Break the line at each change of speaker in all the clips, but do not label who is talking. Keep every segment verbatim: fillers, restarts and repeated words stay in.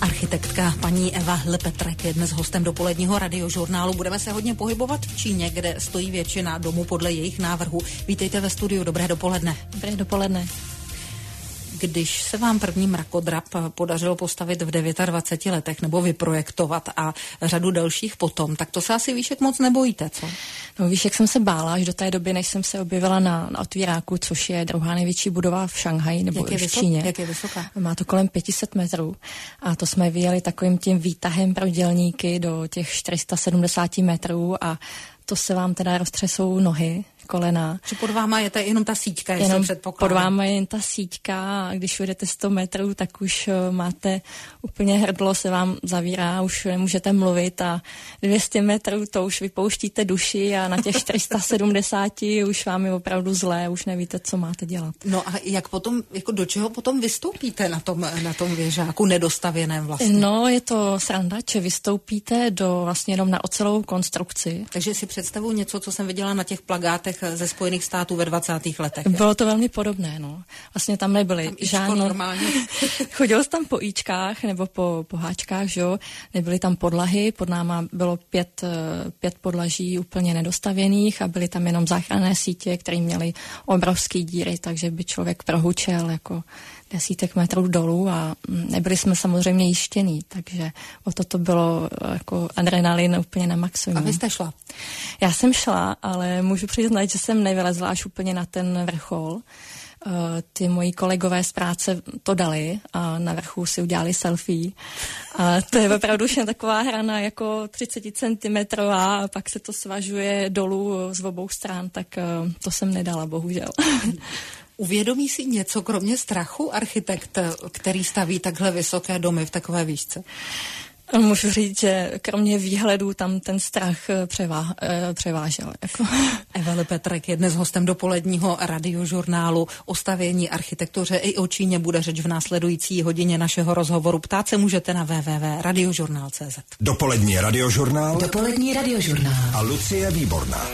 Architektka paní Eva Lepetrek je dnes hostem dopoledního radiožurnálu. Budeme se hodně pohybovat v Číně, kde stojí většina domů podle jejich návrhu. Vítejte ve studiu, dobré dopoledne.
Dobré dopoledne.
Když se vám první mrakodrap podařilo postavit v dvaceti devíti letech nebo vyprojektovat a řadu dalších potom, tak to se asi Výšek moc nebojíte, co?
No Výšek jsem se bála až do té doby, než jsem se objevila na, na otvíráku, což je druhá největší budova v Šanghaji nebo
Jak
v
vysok,
Číně.
Jak je vysoká?
Má to kolem pět set metrů a to jsme vyjeli takovým tím výtahem pro dělníky do těch čtyři sta sedmdesát metrů a to se vám teda roztřesou nohy, kolena.
Že pod váma je to jenom ta síťka, jestli
jenom
předpokládám.
Pod váma je jen ta síťka a když jedete sto metrů, tak už máte úplně hrdlo, se vám zavírá, už nemůžete mluvit a dvě stě metrů to už vypouštíte duši a na těch čtyři sta sedmdesát už vám je opravdu zlé, už nevíte, co máte dělat.
No a jak potom, jako do čeho potom vystoupíte na tom, na tom věžáku nedostavěném vlastně?
No, je to sranda, že vystoupíte do vlastně jenom na ocelovou konstrukci.
Takže si představuji něco, co jsem viděla na těch plagátech ze Spojených států ve dvacátých letech.
Bylo to velmi podobné, no. Vlastně tam nebyly
tam
žádný...
normálně.
Chodilo se tam po íčkách nebo po, po háčkách, že jo. Nebyly tam podlahy, pod náma bylo pět, pět podlaží úplně nedostavěných a byly tam jenom záchranné sítě, které měly obrovský díry, takže by člověk prohučel jako desítek metrů dolů a nebyli jsme samozřejmě jištění, takže o to to bylo jako adrenalin úplně na maximum.
A vy jste šla?
Já jsem šla, ale můžu přiznat, že jsem nevylezla až úplně na ten vrchol. Ty moji kolegové z práce to dali a na vrchu si udělali selfie. A to je opravdu už taková hrana jako třicet centimetrů a pak se to svažuje dolů z obou stran, tak to jsem nedala, bohužel.
Uvědomí si něco kromě strachu architekt, který staví takhle vysoké domy v takové výšce?
Můžu říct, že kromě výhledů tam ten strach převá, převážel. Jako.
Eva Lepetrek je dnes hostem dopoledního radiožurnálu. O stavění, architektuře i o Číně bude řeč v následující hodině našeho rozhovoru. Ptát se můžete na w w w tečka radiožurnál tečka cz.
Dopolední radiožurnál.
Dopolední radiožurnál.
A Lucie Výborná.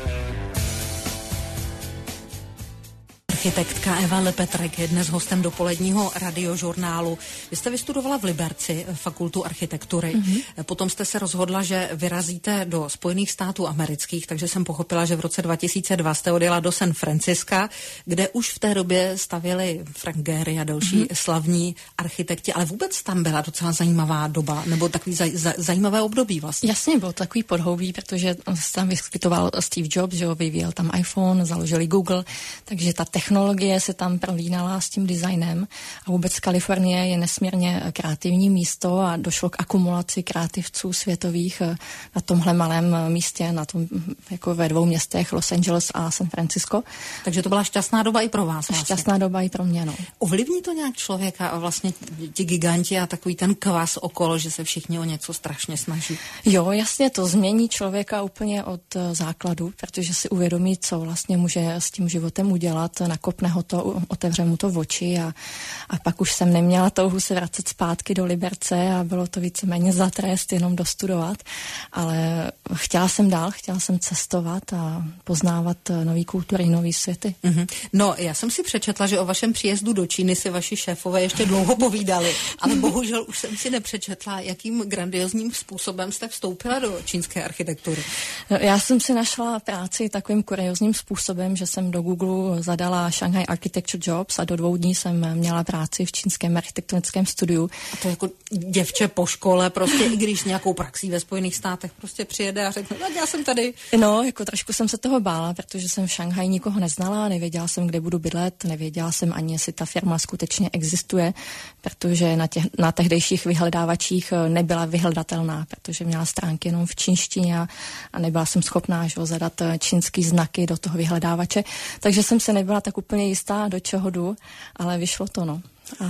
Architektka Eva Lepetrek je dnes hostem dopoledního radiožurnálu. Vy jste vystudovala v Liberci fakultu architektury, mm-hmm. Potom jste se rozhodla, že vyrazíte do Spojených států amerických, takže jsem pochopila, že v roce dva tisíce dva jste odjela do San Franciska, kde už v té době stavěli Frank Gehry a další mm-hmm. slavní architekti, ale vůbec tam byla docela zajímavá doba, nebo takový zaj, zaj, zajímavé období vlastně.
Jasně, byl takový podhoubí, protože tam vyskytoval Steve Jobs, že ho vyvíjel tam iPhone, založili Google, takže ta technologie se tam prolínala s tím designem a vůbec Kalifornie je nesmírně kreativní místo a došlo k akumulaci kreativců světových na tomhle malém místě, na tom jako ve dvou městech Los Angeles a San Francisco.
Takže to byla šťastná doba i pro vás vlastně.
Šťastná doba i pro mě, no.
Ovlivní to nějak člověka a vlastně ti giganti a takový ten kvas okolo, že se všichni o něco strašně snaží?
Jo, jasně, to změní člověka úplně od základu, protože si uvědomí, co vlastně může s tím životem udělat, nakopne ho to, otevře mu to v oči a, a pak už jsem neměla touhu se vracet zpátky do Liberce a bylo to víceméně za trest jenom dostudovat, ale chtěla jsem dál, chtěla jsem cestovat a poznávat nový kultury, nový světy.
Mm-hmm. No, já jsem si přečetla, že o vašem příjezdu do Číny si vaši šéfové ještě dlouho povídali, ale bohužel už jsem si nepřečetla, jakým grandiozním způsobem jste vstoupila do čínské architektury.
No, já jsem si našla práci takovým kuriózním způsobem, že jsem do Google zadala Shanghai Architecture Jobs a do dvou dní jsem měla práci v čínském architektonickém studiu.
A to jako děvče po škole, prostě i když nějakou praxí ve Spojených státech prostě přijede a řekne, no já jsem tady.
No, jako trošku jsem se toho bála, protože jsem v Šanghaji nikoho neznala, nevěděla jsem, kde budu bydlet, nevěděla jsem ani, jestli ta firma skutečně existuje, protože na, těch, na tehdejších vyhledávačích nebyla vyhledatelná, protože měla stránky jenom v čínštině a, a nebyla jsem schopná že, zadat čínský znaky do toho vyhledávače, takže jsem se nebyla tak úplně jistá, do čeho jdu, ale vyšlo to, no. A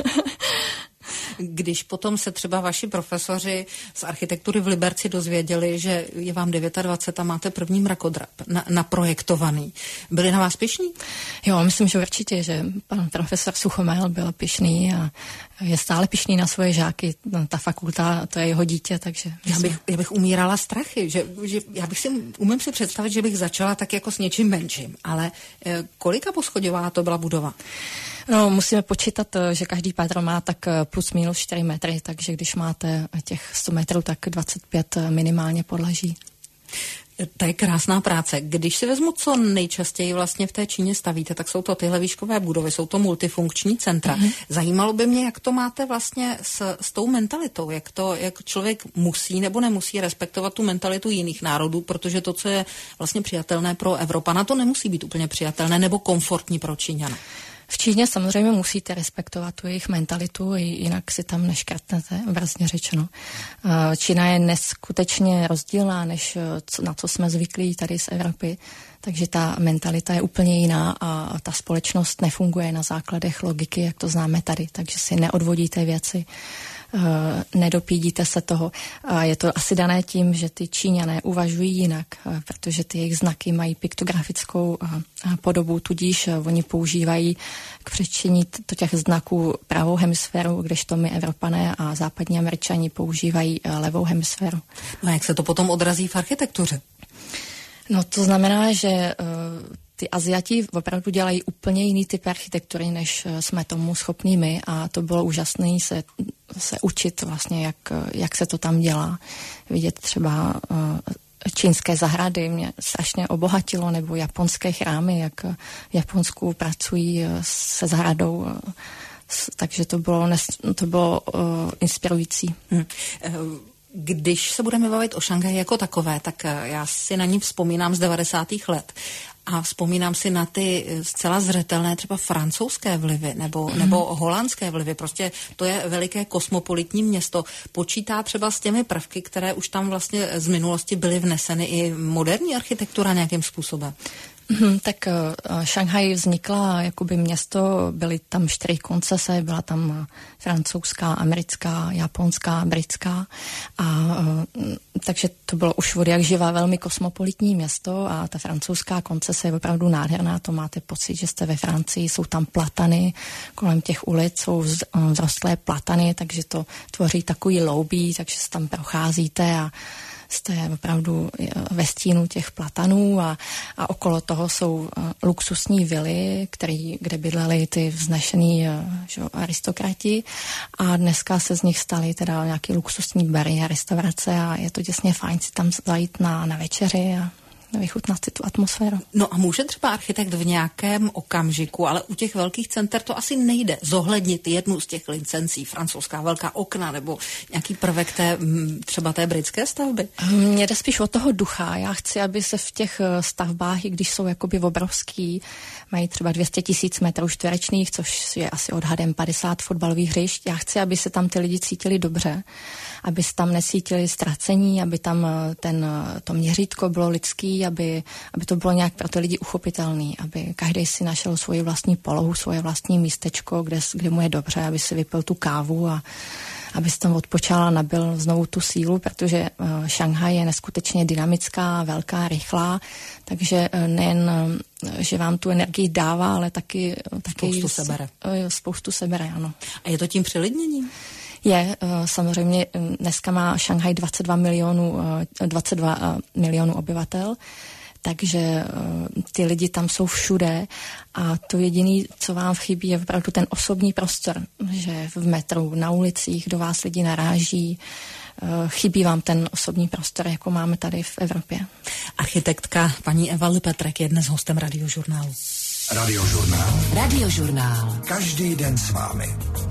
Když potom se třeba vaši profesoři z architektury v Liberci dozvěděli, že je vám dvacet devět a máte první mrakodrap na, naprojektovaný, byli na vás pyšní?
Jo, myslím, že určitě, že pan profesor Suchomel byl pyšný a je stále pyšný na svoje žáky. Ta fakulta, to je jeho dítě, takže...
Já bych, já bych umírala strachy, že, že já bych si, umím si představit, že bych začala tak jako s něčím menším, ale eh, kolika poschodová to byla budova?
No, musíme počítat, že každý patro má tak plus minus čtyři metry, takže když máte těch sto metrů, tak dvacet pět minimálně podlaží.
To je krásná práce. Když si vezmu, co nejčastěji vlastně v té Číně stavíte, tak jsou to tyhle výškové budovy, jsou to multifunkční centra. Mm-hmm. Zajímalo by mě, jak to máte vlastně s, s tou mentalitou, jak to, jak člověk musí nebo nemusí respektovat tu mentalitu jiných národů, protože to, co je vlastně přijatelné pro Evropana, to nemusí být úplně přijatelné nebo komfortní pro Číňana.
V Číně samozřejmě musíte respektovat tu jejich mentalitu, jinak si tam neškrtnete, obrazně řečeno. Čína je neskutečně rozdílná, než na co jsme zvyklí tady z Evropy, takže ta mentalita je úplně jiná a ta společnost nefunguje na základech logiky, jak to známe tady, takže si neodvodíte věci, nedopídíte se toho. Je to asi dané tím, že ty Číňané uvažují jinak, protože ty jejich znaky mají piktografickou podobu, tudíž oni používají k přečtení těch znaků pravou hemisféru, kdežto my Evropané a západní Američani používají levou hemisféru.
No a jak se to potom odrazí v architektuře?
No to znamená, že ty Aziati opravdu dělají úplně jiný typ architektury, než jsme tomu schopní my a to bylo úžasné se, se učit vlastně, jak, jak se to tam dělá. Vidět třeba čínské zahrady mě strašně obohatilo, nebo japonské chrámy, jak v Japonsku pracují se zahradou, takže to bylo, to bylo inspirující. Hmm.
Když se budeme bavit o Šanghaji jako takové, tak já si na ní vzpomínám z devadesátých let. A vzpomínám si na ty zcela zřetelné třeba francouzské vlivy nebo, mm. nebo holandské vlivy. Prostě to je veliké kosmopolitní město. Počítá třeba s těmi prvky, které už tam vlastně z minulosti byly vneseny i moderní architektura nějakým způsobem.
Hmm, tak uh, Šanghaj vznikla jakoby město, byly tam čtyři koncese, byla tam uh, francouzská, americká, japonská, britská a uh, takže to bylo už od jak živá velmi kosmopolitní město a ta francouzská koncese je opravdu nádherná, to máte pocit, že jste ve Francii, jsou tam platany, kolem těch ulic jsou vz, uh, vzrostlé platany, takže to tvoří takový loubí, takže se tam procházíte a jste opravdu ve stínu těch platanů a, a okolo toho jsou uh, luxusní vily, který, kde bydleli ty vznešený uh, aristokrati a dneska se z nich staly teda nějaký luxusní bary a restaurace a je to děsně fajn si tam zajít na, na večeři a vychutnat si tu atmosféru.
No a může třeba architekt v nějakém okamžiku, ale u těch velkých center to asi nejde, zohlednit jednu z těch licencí, francouzská velká okna nebo nějaký prvek té, třeba té britské stavby?
Mně jde spíš od toho ducha. Já chci, aby se v těch stavbách, i když jsou jakoby obrovský, mají třeba dvě stě tisíc metrů čtverečných, což je asi odhadem padesát fotbalových hřišť. Já chci, aby se tam ty lidi cítili dobře, aby se tam necítili ztracení, aby tam ten, to měřítko bylo lidský, aby, aby to bylo nějak pro ty lidi uchopitelný, aby každý si našel svoji vlastní polohu, svoje vlastní místečko, kde, kde mu je dobře, aby si vypil tu kávu a aby se tam odpočal a nabil znovu tu sílu, protože uh, Šanghaj je neskutečně dynamická, velká, rychlá, takže uh, nejen, uh, že vám tu energii dává, ale taky... taky
spoustu sebere.
Uh, spoustu sebere, ano.
A je to tím přelidněním?
Je, samozřejmě dneska má Šanghaj dvacet dva milionů, dvacet dva milionů obyvatel, takže ty lidi tam jsou všude a to jediné, co vám chybí, je opravdu ten osobní prostor, že v metru, na ulicích do vás lidi naráží, chybí vám ten osobní prostor, jako máme tady v Evropě.
Architektka paní Eva Lipetrek je dnes hostem Radiožurnálu.
Radiožurnál.
Radiožurnál.
Každý den s vámi.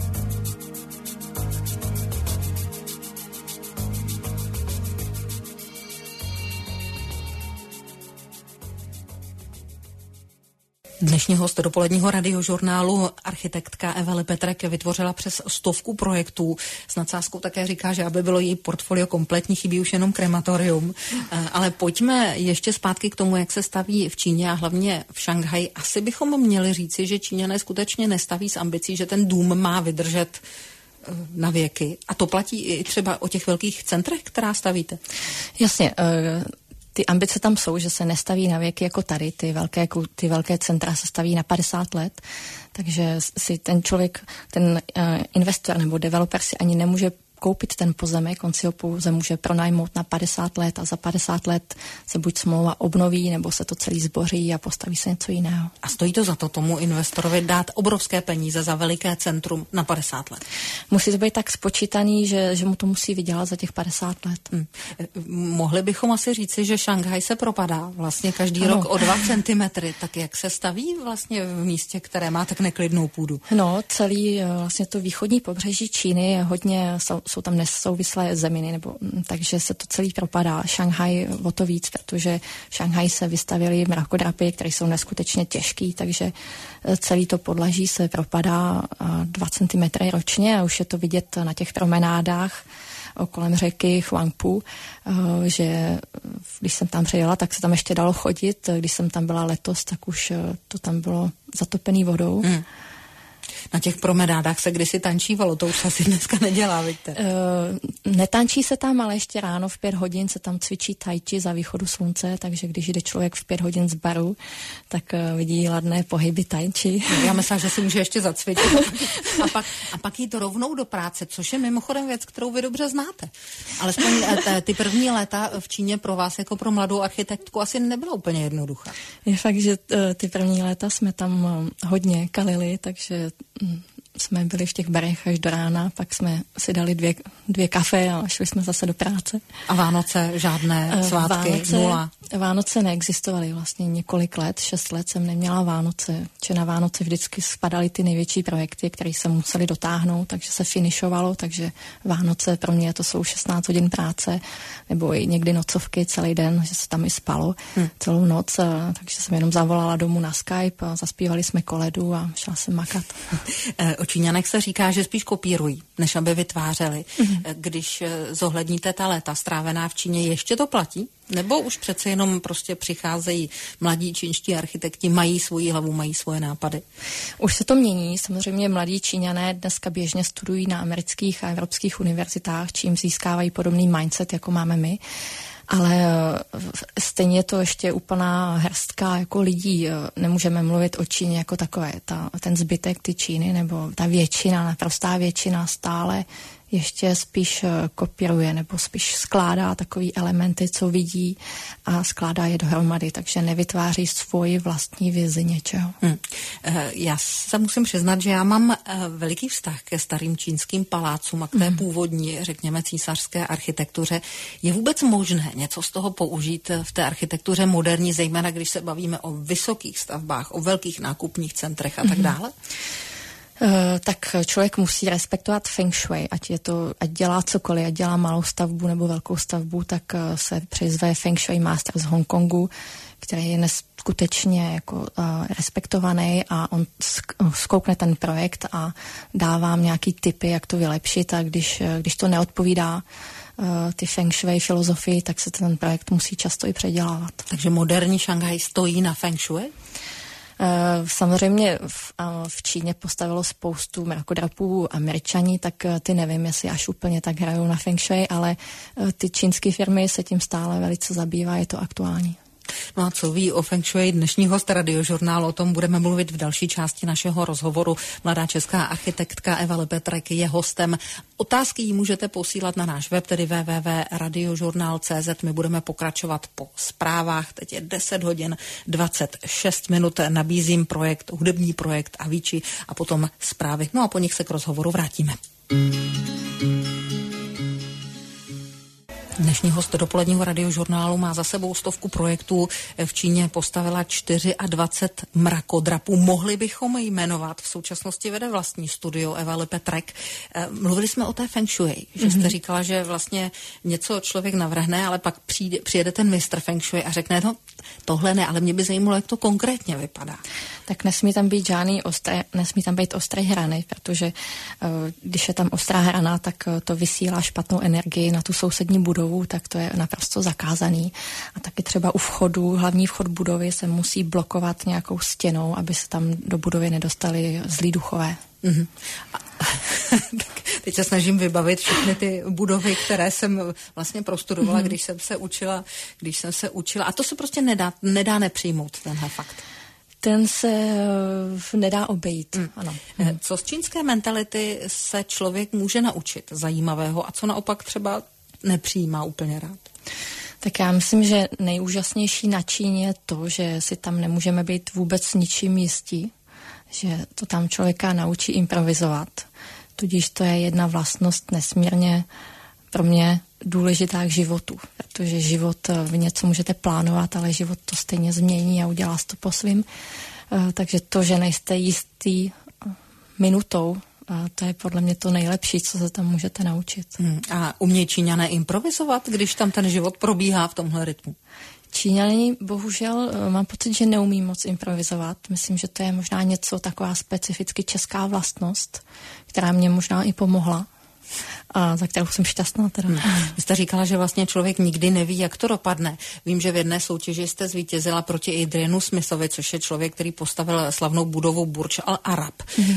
Dnešní host dopoledního Radiožurnálu, architektka Eva Lipetrek, vytvořila přes stovku projektů. S nadsázkou také říká, že aby bylo její portfolio kompletní, chybí už jenom krematorium. Ale pojďme ještě zpátky k tomu, jak se staví v Číně a hlavně v Šanghaji. Asi bychom měli říci, že Číňané skutečně nestaví s ambicí, že ten dům má vydržet na věky. A to platí i třeba o těch velkých centrech, která stavíte?
Jasně. Uh... Ty ambice tam jsou, že se nestaví na věky jako tady, ty velké, ty velké centra se staví na padesát let, takže si ten člověk, ten uh, investor nebo developer si ani nemůže koupit ten pozemek, on si ho pouze může pronajmout na padesát let a za padesát let se buď smlouva obnoví, nebo se to celý zboří a postaví se něco jiného.
A stojí to za to tomu investorovi dát obrovské peníze za veliké centrum na padesát let?
Musí to být tak spočítaný, že, že mu to musí vydělat za těch padesát let.
Hmm. Mohli bychom asi říci, že Šanghaj se propadá vlastně každý
ano.
rok o dva centimetry. Tak jak se staví vlastně v místě, které má tak neklidnou půdu?
No, celý vlastně to východní pobřeží Číny je hodně, jsou, jsou tam nesouvislé zeminy, nebo takže se to celý propadá. Šanghaj o to víc, protože v Šanghaji se vystavily mrakodrapy, které jsou neskutečně těžký, takže celý to podlaží se propadá dva centimetry ročně a už je to vidět na těch promenádách kolem řeky Huangpu, že když jsem tam přejela, tak se tam ještě dalo chodit. Když jsem tam byla letos, tak už to tam bylo zatopený vodou. Hmm.
Na těch promenádách se kdysi tančívalo, to už se asi dneska nedělá, vidíte?
Uh, netančí se tam, ale ještě ráno v pět hodin se tam cvičí tai chi za východu slunce, takže když jde člověk v pět hodin z baru, tak uh, vidí ladné pohyby tai chi.
Já myslím, že si může ještě zacvičit. A pak, a pak jít rovnou do práce, což je mimochodem věc, kterou vy dobře znáte. Alespoň ty první léta v Číně pro vás jako pro mladou architektku asi nebyla úplně jednoduchá.
Je fakt, že ty první léta jsme tam hodně kalili, takže jsme byli v těch barech až do rána, pak jsme si dali dvě, dvě kafe a šli jsme zase do práce.
A Vánoce žádné svátky,
Vánoce,
nula?
Vánoce neexistovaly vlastně několik let, šest let jsem neměla Vánoce, či na Vánoce vždycky spadaly ty největší projekty, které se museli dotáhnout, takže se finišovalo, takže Vánoce pro mě to jsou šestnáct hodin práce, nebo i někdy nocovky celý den, že se tam i spalo hmm. celou noc, a, takže jsem jenom zavolala domů na Skype a zaspívali jsme koledu a šla jsem makat.
O Číňanech se říká, že spíš kopírují, než aby vytvářeli. Mm-hmm. Když zohledníte ta léta strávená v Číně, ještě to platí? Nebo už přece jenom prostě přicházejí mladí čínští architekti, mají svoji hlavu, mají svoje nápady?
Už se to mění. Samozřejmě mladí Číňané dneska běžně studují na amerických a evropských univerzitách, čím získávají podobný mindset, jako máme my. Ale stejně je to ještě úplná hrstka jako lidí. Nemůžeme mluvit o Číně jako takové. Ta, ten zbytek ty Číny, nebo ta většina, naprostá většina stále ještě spíš kopíruje nebo spíš skládá takový elementy, co vidí a skládá je dohromady, takže nevytváří svoji vlastní vizi něčeho. Hmm.
Já se musím přiznat, že já mám veliký vztah ke starým čínským palácům a k té hmm. původní, řekněme, císařské architektuře. Je vůbec možné něco z toho použít v té architektuře moderní, zejména když se bavíme o vysokých stavbách, o velkých nákupních centrech a tak dále?
Uh, tak člověk musí respektovat feng shui, ať je to, ať dělá cokoliv, ať dělá malou stavbu nebo velkou stavbu, tak uh, se přizve feng shui master z Hongkongu, který je neskutečně jako uh, respektovaný a on sk- zkoukne ten projekt a dá vám nějaký tipy, jak to vylepšit a když, když to neodpovídá uh, ty feng shui filozofii, tak se ten projekt musí často i předělávat.
Takže moderní Šanghaj stojí na feng shui?
Samozřejmě v, v Číně postavilo spoustu mrakodrapů Američani, tak ty nevím, jestli až úplně tak hrajou na feng shui, ale ty čínské firmy se tím stále velice zabývá, je to aktuální.
No a co ví o feng shui dnešní host Radiožurnálu, o tom budeme mluvit v další části našeho rozhovoru. Mladá česká architektka Eva Lepetrek je hostem. Otázky jí můžete posílat na náš web, tedy w w w tečka radiožurnál tečka cé zet. My budeme pokračovat po zprávách. Teď je deset hodin dvacet šest minut. Nabízím projekt, hudební projekt Avicii a potom zprávy. No a po nich se k rozhovoru vrátíme. Dnešní host dopoledního Radiožurnálu má za sebou stovku projektů. V Číně postavila dvacet čtyři mrakodrapů. Mohli bychom jmenovat. V současnosti vede vlastní studio Eva Lepetrek. Mluvili jsme o té feng shui, že mm-hmm. jste říkala, že vlastně něco člověk navrhne, ale pak přijde, přijede ten mistr feng shui a řekne, no tohle ne, ale mě by zajímalo, jak to konkrétně vypadá.
Tak nesmí tam být žádný ostré, nesmí tam být ostré hrany, protože když je tam ostrá hrana, tak to vysílá špatnou energii na tu sousední budovu, tak to je naprosto zakázaný. A taky třeba u vchodu, hlavní vchod budovy se musí blokovat nějakou stěnou, aby se tam do budovy nedostali zlí duchové.
Mm-hmm. A, tak teď se snažím vybavit všechny ty budovy, které jsem vlastně prostudovala, mm-hmm. když jsem se učila, když jsem se učila. A to se prostě nedá, nedá nepřijmout, tenhle fakt.
ten se nedá obejít. Hmm. Ano.
Hmm. Co z čínské mentality se člověk může naučit zajímavého a co naopak třeba nepřijímá úplně rád?
Tak já myslím, že nejúžasnější na Číně je to, že si tam nemůžeme být vůbec ničím jistí, že to tam člověka naučí improvizovat. Tudíž to je jedna vlastnost nesmírně pro mě důležitá k životu, protože život, v něco můžete plánovat, ale život to stejně změní a udělá to po svým. Takže to, že nejste jistý minutou, a to je podle mě to nejlepší, co se tam můžete naučit.
Hmm. A umějí Číňané improvizovat, když tam ten život probíhá v tomhle rytmu?
Číňané bohužel mám pocit, že neumí moc improvizovat. Myslím, že to je možná něco taková specificky česká vlastnost, která mě možná i pomohla a za kterou jsem šťastná teda.
Hmm. Vy jste říkala, že vlastně člověk nikdy neví, jak to dopadne. Vím, že v jedné soutěži jste zvítězila proti Adrianu Smithovi, což je člověk, který postavil slavnou budovu Burj Al Arab. Hmm.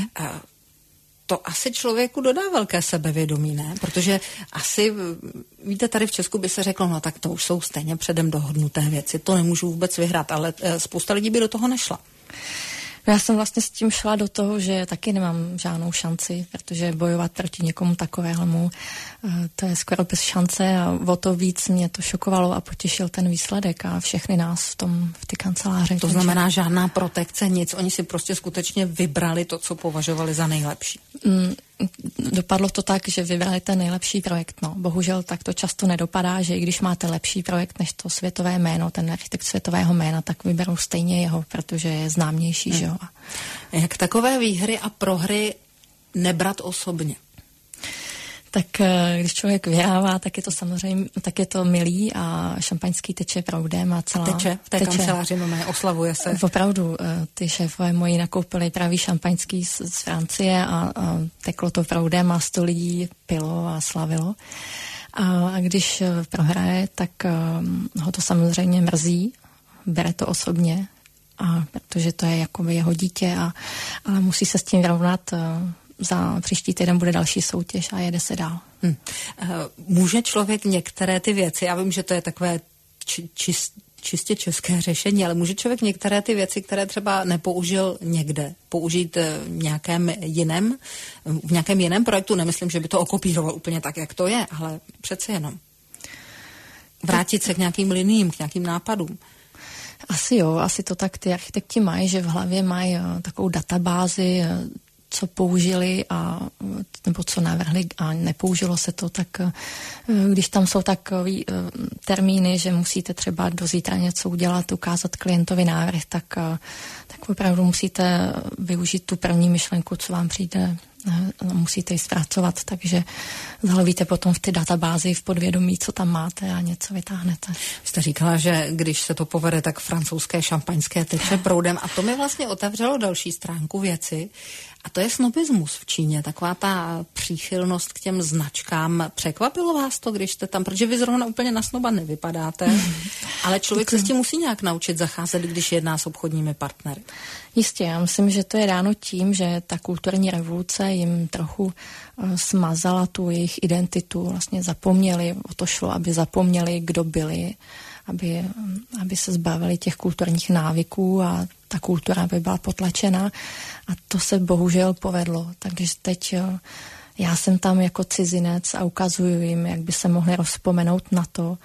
To asi člověku dodá velké sebevědomí, ne? Protože asi, víte, tady v Česku by se řeklo, no tak to už jsou stejně předem dohodnuté věci, to nemůžu vůbec vyhrát, ale spousta lidí by do toho nešla.
Já jsem vlastně s tím šla do toho, že taky nemám žádnou šanci, protože bojovat proti někomu takovému, to je skoro bez šance a o to víc mě to šokovalo a potěšil ten výsledek a všechny nás v tom, v ty kanceláři.
To znamená žádná protekce, nic, oni si prostě skutečně vybrali to, co považovali za nejlepší.
Mm, dopadlo to tak, že vybrali ten nejlepší projekt, no. Bohužel tak to často nedopadá, že i když máte lepší projekt než to světové jméno, ten architekt světového jména, tak vyberou stejně jeho, protože je známější, hmm. že jo.
Jak takové výhry a prohry nebrat osobně?
Tak když člověk vyhrává, tak je to samozřejmě, tak je to milý a šampaňský teče proudem a celá...
Teče v té teče. Kanceláři, no ne, oslavuje se.
Opravdu, ty šéfové moji nakoupili pravý šampaňský z, z Francie a, a teklo to proudem a sto lidí pilo a slavilo. A, a když prohraje, tak um, ho to samozřejmě mrzí, bere to osobně, a protože to je jakoby jeho dítě, a, ale musí se s tím rovnat. Za příští týden bude další soutěž a jede se dál.
Hmm. Může člověk některé ty věci, já vím, že to je takové či, čist, čistě české řešení, ale může člověk některé ty věci, které třeba nepoužil někde, použít v nějakém jiném, v nějakém jiném projektu? Nemyslím, že by to okopíroval úplně tak, jak to je, ale přece jenom. Vrátit se k nějakým liniím, k nějakým nápadům.
Asi jo, asi to tak ty architekti mají, že v hlavě mají takovou databázi, co použili a nebo co navrhli a nepoužilo se to, tak když tam jsou takový termíny, že musíte třeba do zítra něco udělat, ukázat klientovi návrh, tak, tak opravdu musíte využít tu první myšlenku, co vám přijde, musíte ji zpracovat, takže zalovíte potom v ty databázi v podvědomí, co tam máte a něco vytáhnete.
Jste říkala, že když se to povede, tak francouzské šampaňské teče proudem a to mi vlastně otevřelo další stránku věci. A to je snobismus v Číně, taková ta příchylnost k těm značkám. Překvapilo vás to, když jste tam, protože vy zrovna úplně na snoba nevypadáte, ale člověk se s tím musí nějak naučit zacházet, když jedná s obchodními partnery.
Jistě, já myslím, že to je dáno tím, že ta kulturní revoluce jim trochu uh, smazala tu jejich identitu, vlastně zapomněli, o to šlo, aby zapomněli, kdo byli, aby, aby se zbavili těch kulturních návyků a ta kultura by byla potlačena a to se bohužel povedlo. Takže teď já jsem tam jako cizinec a ukazuju jim, jak by se mohli rozpomenout na to,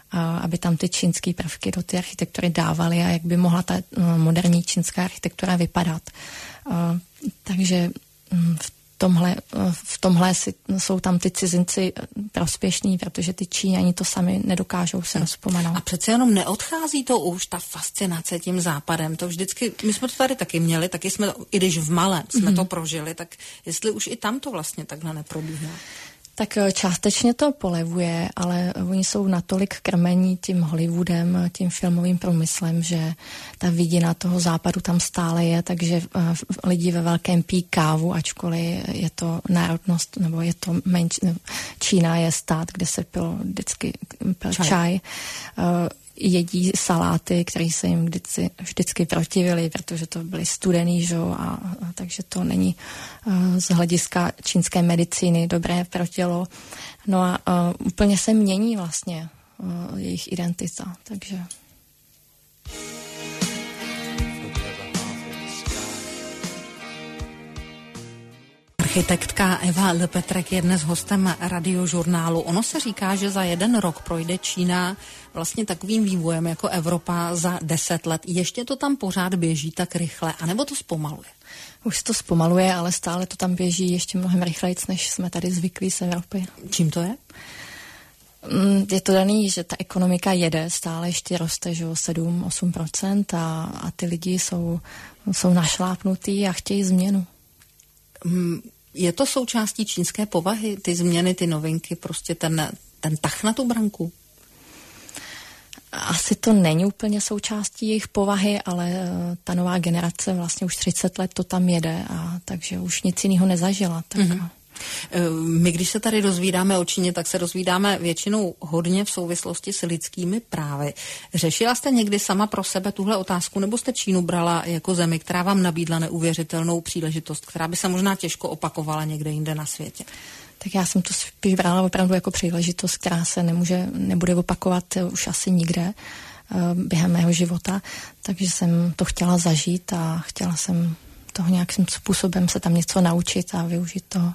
a aby tam ty čínské prvky do té architektury dávaly a jak by mohla ta moderní čínská architektura vypadat. A, takže v tomhle, v tomhle si, jsou tam ty cizinci prospěšní, protože ty Číňani to sami nedokážou se rozpomenout.
A přece jenom neodchází to už, ta fascinace tím západem. To vždycky, my jsme to tady taky měli, taky jsme, i když v malém jsme mm-hmm. to prožili, tak jestli už i tam to vlastně takhle neprobíhá.
Tak částečně to polevuje, ale oni jsou natolik krmení tím Hollywoodem, tím filmovým průmyslem, že ta vidina toho západu tam stále je, takže lidi ve velkém pijí kávu, ačkoliv je to národnost, nebo je to menší, Čína je stát, kde se pilo vždycky pil čaj. čaj. Jedí saláty, které se jim vždycky, vždycky protivily, protože to byly studený, že? A, a takže to není uh, z hlediska čínské medicíny dobré pro tělo. No a uh, úplně se mění vlastně uh, jejich identita, takže...
Architektka Eva Lepetrek je dnes hostem Radiožurnálu. Ono se říká, že za jeden rok projde Čína vlastně takovým vývojem jako Evropa za deset let. Ještě to tam pořád běží tak rychle, anebo to zpomaluje?
Už to zpomaluje, ale stále to tam běží ještě mnohem rychleji, než jsme tady zvyklí z Evropy.
Čím to je?
Je to daný, že ta ekonomika jede, stále ještě roste, že sedm až osm procent a, a ty lidi jsou, jsou našlápnutý a chtějí změnu.
Je to součástí čínské povahy, ty změny, ty novinky, prostě ten, ten tah na tu branku?
Asi to není úplně součástí jejich povahy, ale ta nová generace vlastně už třicet let to tam jede, a takže už nic jiného nezažila. Tak mm-hmm.
My, když se tady dozvídáme o Číně, tak se dozvídáme většinou hodně v souvislosti s lidskými právy. Řešila jste někdy sama pro sebe tuhle otázku, nebo jste Čínu brala jako zemi, která vám nabídla neuvěřitelnou příležitost, která by se možná těžko opakovala někde jinde na světě?
Tak já jsem to spíš brala opravdu jako příležitost, která se nemůže, nebude opakovat už asi nikde během mého života, takže jsem to chtěla zažít a chtěla jsem toho nějakým způsobem se tam něco naučit a využít toho.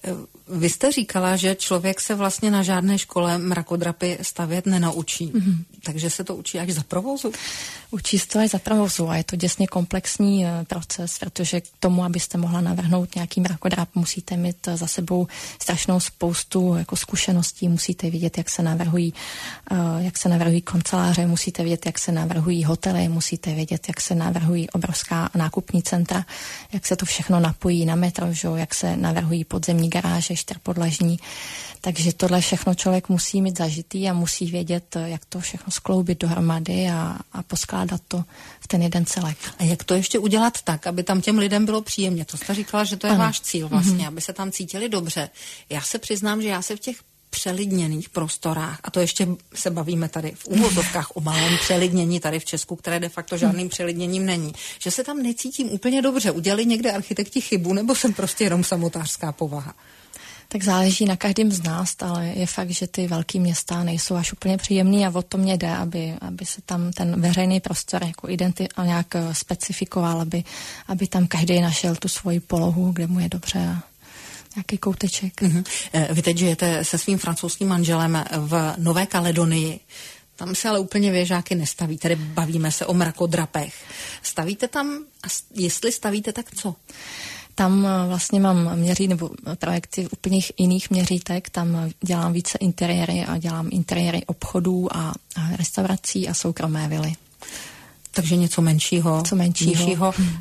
Vy jste říkala, že člověk se vlastně na žádné škole mrakodrapy stavět nenaučí. Mm-hmm. Takže se to učí až za provozu?
Učí se to až za provozu a je to děsně komplexní proces, protože k tomu, abyste mohla navrhnout nějaký mrakodrap, musíte mít za sebou strašnou spoustu jako zkušeností, musíte vidět, jak se navrhují, jak se navrhují kanceláře, musíte vědět, jak se navrhují hotely, musíte vědět, jak se navrhují obrovská nákupní centra, jak se to všechno napojí na metro, jak se navrhují podzemní garáže, čtyřpodlažní. Takže tohle všechno člověk musí mít zažitý a musí vědět, jak to všechno skloubit dohromady a, a poskládat to v ten jeden celek.
A jak to ještě udělat tak, aby tam těm lidem bylo příjemně? To jste říkala, že to je ano. váš cíl vlastně, mm-hmm. aby se tam cítili dobře. Já se přiznám, že já se v těch přelidněných prostorách, a to ještě se bavíme tady v úvozovkách o malém přelidnění tady v Česku, které de facto žádným přelidněním není, že se tam necítím úplně dobře. Udělali někde architekti chybu, nebo jsem prostě jenom samotářská povaha?
Tak záleží na každém z nás, ale je fakt, že ty velké města nejsou až úplně příjemný a o to mě jde, aby, aby se tam ten veřejný prostor jako identi- a nějak specifikoval, aby, aby tam každý našel tu svoji polohu, kde mu je dobře a nějaký kouteček.
Mm-hmm. Vy teď žijete se svým francouzským manželem v Nové Kaledonii. Tam se ale úplně věžáky nestaví, tedy bavíme se o mrakodrapech. Stavíte tam, a jestli stavíte, tak co?
Tam vlastně mám měří, nebo projekty úplně jiných měřítek, tam dělám více interiéry a dělám interiéry obchodů a, a restaurací a soukromé vily.
Takže něco menšího.
Co menšího. menšího.
Hmm.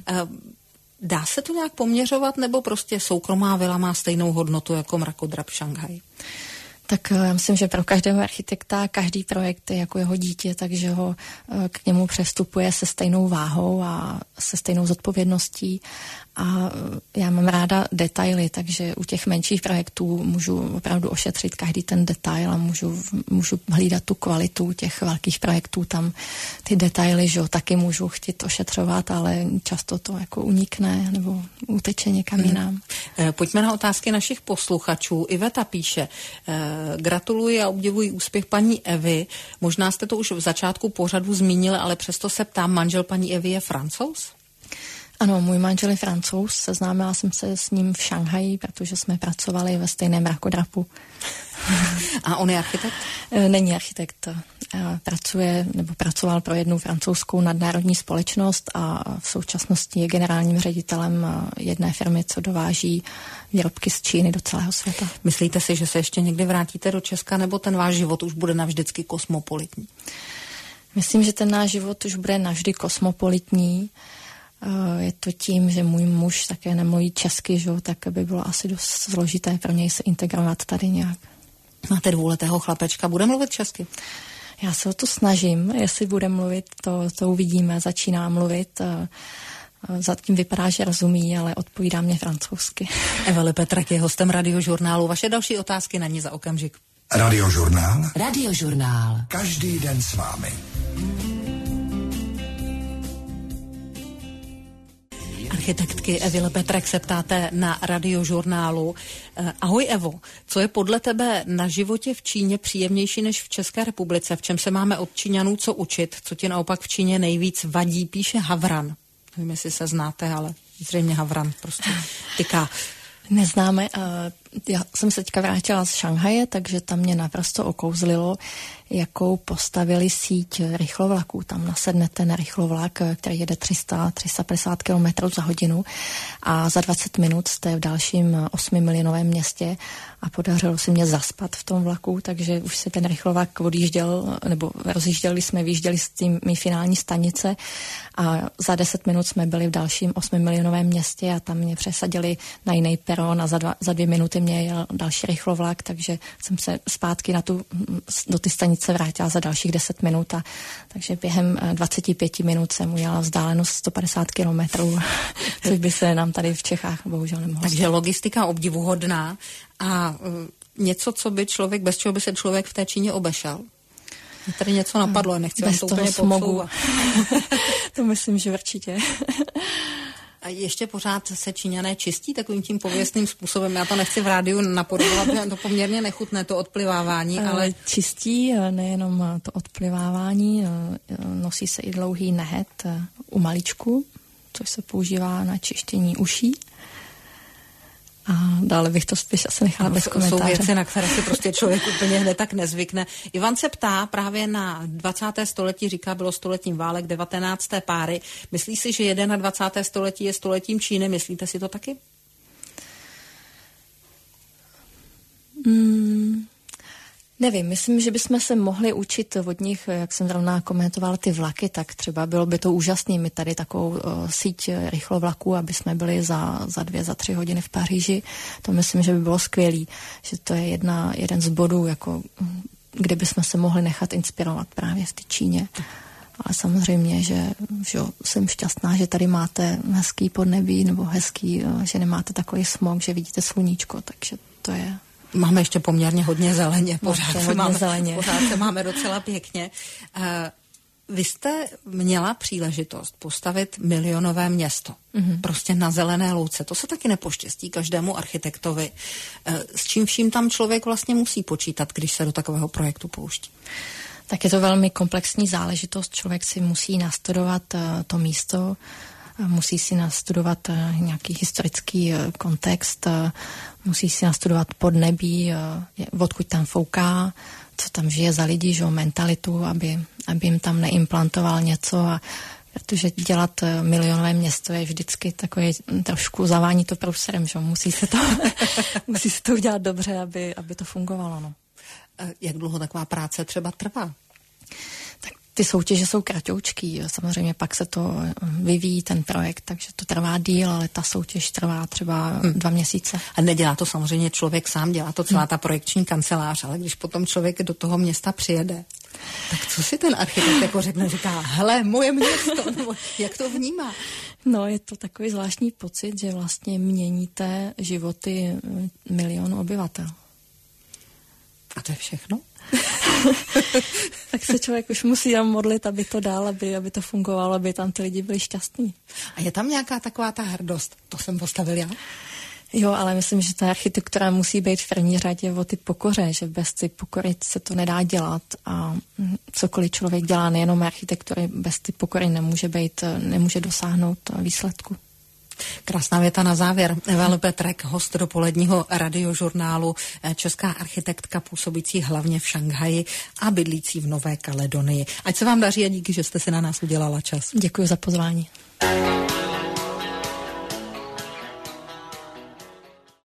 Dá se to nějak poměřovat, nebo prostě soukromá vila má stejnou hodnotu jako mrakodrap v Šanghaji?
Tak já myslím, že pro každého architekta každý projekt je jako jeho dítě, takže ho k němu přestupuje se stejnou váhou a se stejnou zodpovědností. A já mám ráda detaily, takže u těch menších projektů můžu opravdu ošetřit každý ten detail a můžu, můžu hlídat tu kvalitu těch velkých projektů. Tam ty detaily, že jo, taky můžu chtít ošetřovat, ale často to jako unikne nebo uteče někam hmm. jinam.
Pojďme na otázky našich posluchačů. Iveta píše: gratuluji a obdivuji úspěch paní Evy. Možná jste to už v začátku pořadu zmínili, ale přesto se ptám, manžel paní Evy je Francouz?
Ano, můj manžel je Francouz, seznámila jsem se s ním v Šanghaji, protože jsme pracovali ve stejném mrakodrapu.
A on je architekt?
Není architekt. Pracuje, nebo pracoval pro jednu francouzskou nadnárodní společnost a v současnosti je generálním ředitelem jedné firmy, co dováží výrobky z Číny do celého světa.
Myslíte si, že se ještě někdy vrátíte do Česka, nebo ten váš život už bude navždycky kosmopolitní?
Myslím, že ten náš život už bude navždy kosmopolitní. Je to tím, že můj muž také nemluví česky, že? Tak by bylo asi dost složité pro něj se integrovat tady nějak.
Máte dvouletého chlapečka, bude mluvit česky?
Já se o to snažím, jestli bude mluvit, to, to uvidíme, začíná mluvit. Zatím vypadá, že rozumí, ale odpovídá mě francouzsky.
Eva Lepetrek je hostem Radiožurnálu. Vaše další otázky na ní za okamžik.
Radiožurnál.
Radiožurnál.
Každý den s vámi.
Architektky Evy Lepetrek se ptáte na Radiožurnálu. Ahoj Evo, co je podle tebe na životě v Číně příjemnější než v České republice? V čem se máme od Číňanů co učit? Co ti naopak v Číně nejvíc vadí? Píše Havran. Nevím, jestli se znáte, ale zřejmě Havran prostě tyká.
Neznáme. Já jsem se teďka vrátila z Šanghaje, takže tam mě naprosto okouzlilo, jakou postavili síť rychlovlaků. Tam nasednete na rychlovlak, který jede tři sta, tři sta padesát kilometrů za hodinu a za dvacet minut jste v dalším osmimilionovém městě a podařilo se mě zaspat v tom vlaku, takže už se ten rychlovlak odjížděl, nebo rozjížděl, když jsme vyjížděli z té finální stanice a za deset minut jsme byli v dalším osmimilionovém městě a tam mě přesadili na jiný peron a za, dva, za dvě minuty mě jel další rychlovlak, takže jsem se zpátky na tu, do ty stanice vrátila za dalších deset minut a takže během dvacet pět minut jsem ujela vzdálenost sto padesát kilometrů, což by se nám tady v Čechách bohužel nemohlo.
Takže stát. Logistika obdivuhodná a uh, něco, co by člověk, bez čeho by se člověk v té Číně obešel. Mě tady něco napadlo, nechci vám to úplně podsouvat.
To myslím, že určitě.
A ještě pořád se Číňané čistí takovým tím pověstným způsobem. Já to nechci v rádiu napodobovat, to poměrně nechutné to odplivávání, ale...
Čistí nejenom to odplivávání, nosí se i dlouhý nehet u maličku, což se používá na čištění uší. A dále bych to spíš asi nechala no, bez komentáře.
Jsou věci, na které si prostě člověk úplně hned tak nezvykne. Ivan se ptá právě na dvacáté století, říká, bylo stoletím válek, devatenácté páry. Myslí si, že dvacáté první století je stoletím Číny? Myslíte si to taky?
Hmm. Nevím, myslím, že bychom se mohli učit od nich, jak jsem zrovna komentovala ty vlaky, tak třeba bylo by to úžasný mít tady takovou uh, síť rychlovlaků, aby jsme byli za, za dvě, za tři hodiny v Paříži. To myslím, že by bylo skvělý, že to je jedna, jeden z bodů, jako, kde bychom se mohli nechat inspirovat právě v té Číně. Ale samozřejmě, že, že jsem šťastná, že tady máte hezký podnebí, nebo hezký, že nemáte takový smog, že vidíte sluníčko, takže to je...
Máme ještě poměrně hodně zeleně, pořád,
hodně
se, máme,
zeleně.
pořád se máme docela pěkně. Uh, vy jste měla příležitost postavit milionové město, mm-hmm. prostě na zelené louce. To se taky nepoštěstí každému architektovi. Uh, s čím vším tam člověk vlastně musí počítat, když se do takového projektu pouští?
Tak je to velmi komplexní záležitost. Člověk si musí nastudovat uh, to místo, musí si nastudovat nějaký historický kontext, musí si nastudovat podnebí, odkud tam fouká, co tam žije za lidi, že, mentalitu, aby, aby jim tam neimplantoval něco, a protože dělat milionové město je vždycky takový trošku zavání to průserem, že musí se to, musí se to udělat dobře, aby, aby to fungovalo. No.
Jak dlouho taková práce třeba trvá?
Ty soutěže jsou kratoučký, samozřejmě pak se to vyvíjí ten projekt, takže to trvá díl, ale ta soutěž trvá třeba hmm. dva měsíce.
A nedělá to samozřejmě člověk sám, dělá to celá ta projekční kancelář, ale když potom člověk do toho města přijede, tak co si ten architekt jako řekne, říká, hele, moje město, nebo jak to vnímá?
No, je to takový zvláštní pocit, že vlastně měníte životy milionů obyvatel.
A to je všechno?
Tak se člověk už musí tam modlit, aby to dál, aby, aby to fungovalo, aby tam ty lidi byli šťastní.
A je tam nějaká taková ta hrdost? To jsem postavil já?
Jo, ale myslím, že ta architektura musí být v první řadě o ty pokoře, že bez ty pokory se to nedá dělat a cokoliv člověk dělá, nejenom architektury, bez ty pokory nemůže být, nemůže dosáhnout výsledku.
Krásná věta na závěr. Eva Petrek, host dopoledního radiožurnálu, česká architektka působící hlavně v Šanghaji a bydlící v Nové Kaledonii. Ať se vám daří a díky, že jste si na nás udělala čas.
Děkuji za pozvání.